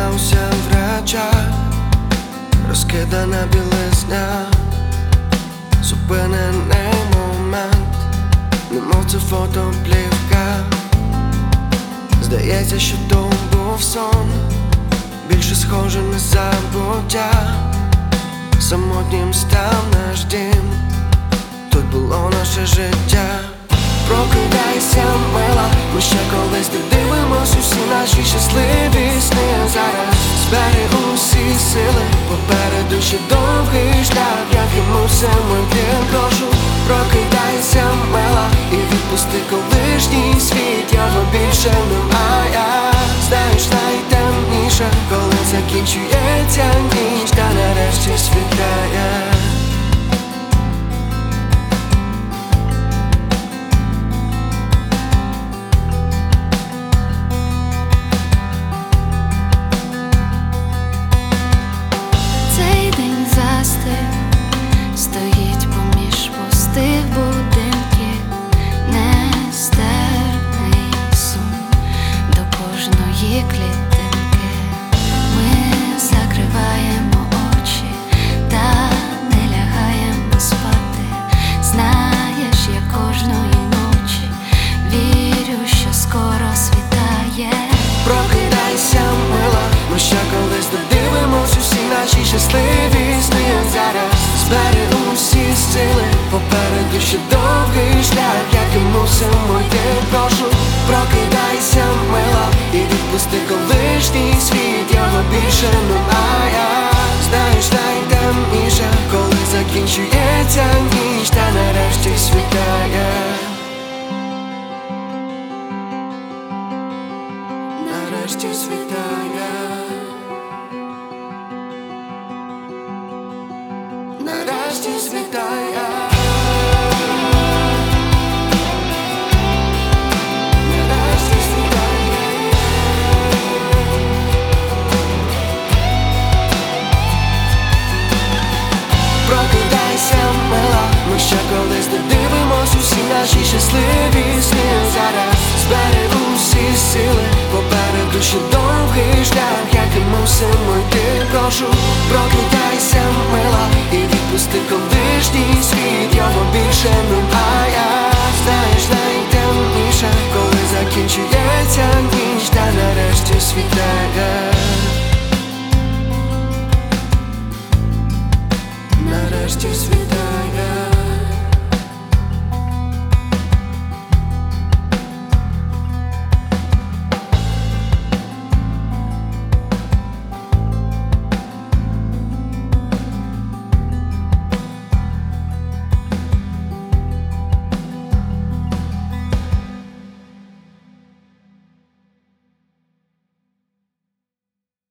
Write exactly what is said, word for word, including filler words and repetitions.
зламався в речах, розкидана білизня, зупинений момент, немов це фотоплівка. Здається, що то був сон, більше схоже на забуття. Самотнім став наш дім, тут було наше життя. Прокидайся, мила, ми ще колись не дивимось усі наші щасливі сни. Зараз збери усі сили, попереду ще довгий шлях, як і мусимо йти. Прошу, прокидайся, мила, і відпусти колишній світ, його більше немає. Знаєш, найтемніше, коли закінчується ніч, та нарешті світає. Стоїть поміж пустих будинків, нестерпний сум до кожної клітинки. Ми закриваємо очі та не лягаємо спати. Знаєш, я кожної ночі вірю, що скоро світає. Прокидайся, мила, ми ще колись додивимось усі наші щасливі сни. Зараз збери усі сили, попереду ще довгий шлях, як і мусимо йти. Прошу, прокидайся, мила, і відпусти колишній світ, його більше немає. Знаєш, найтемніше, коли закінчується ніч, та нарешті світає. Нарешті світає. Нарешті світає. Нарешті світає. Прокидайся, мила, ми ще колись додивимось усі наші щасливі сни. Зараз збери усі сили, попереду ще довгий шлях, як і мусимо йти. Прошу, прокидайся, мила, і відпусти колишній світ, його більше немає. Знаєш, найтемніше, коли закінчується ніч, та нарешті світає.